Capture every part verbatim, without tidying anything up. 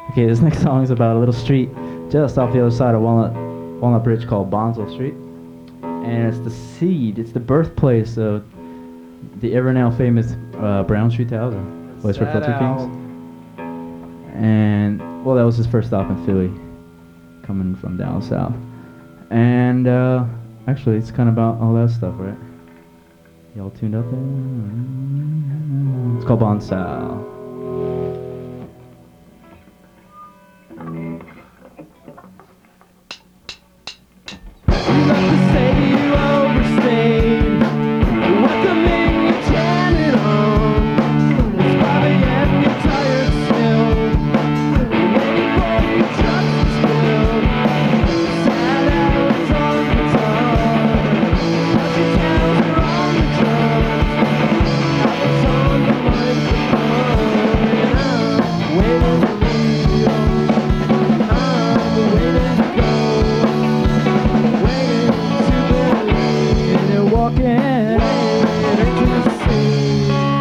Okay, this next song is about a little street just off the other side of Walnut Walnut Bridge called Bonsall Street, and it's the seed. It's the birthplace of the ever now famous uh, Brown Street Towser, Voice for Filter Kings. And well, that was his first stop in Philly, coming from down south. And uh, actually, it's kind of about all that stuff, right? Y'all tuned up there? It's called Bonsall. You love to say you overstayed. Welcoming you turn it on. It's five a m, you're tired still. You're waiting for your truck to spill. Sad hours on the tongue. Country towns are on the drums. Hours on the microphone. And I'm waiting to leave you. I'm waiting to go. Walking into the sea.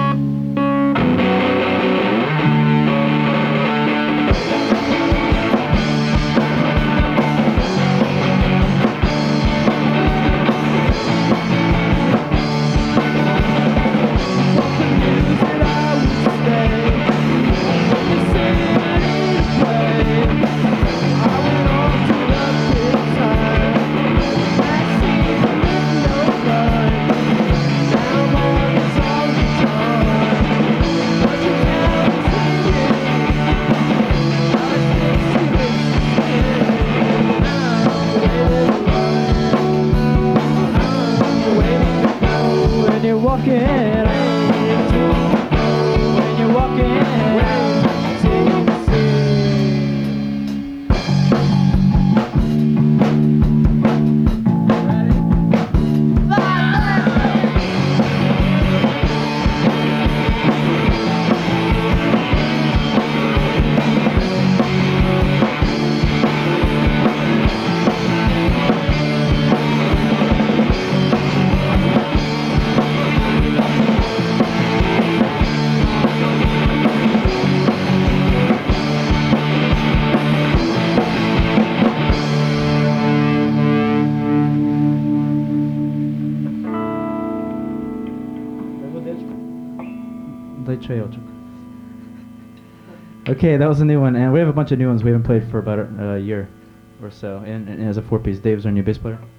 Bought the news that I would stay. When the city ready to play, I went off to the pit time. Backseat with no run. Now mornings all the time. But you can't sing it. I think she was singing. I'm waiting to run. I'm waiting to go. When you're walking out, when you're walking out to the sea. Okay, that was a new one, and we have a bunch of new ones we haven't played for about a, a year or so. And, and as a four-piece, Dave's our new bass player.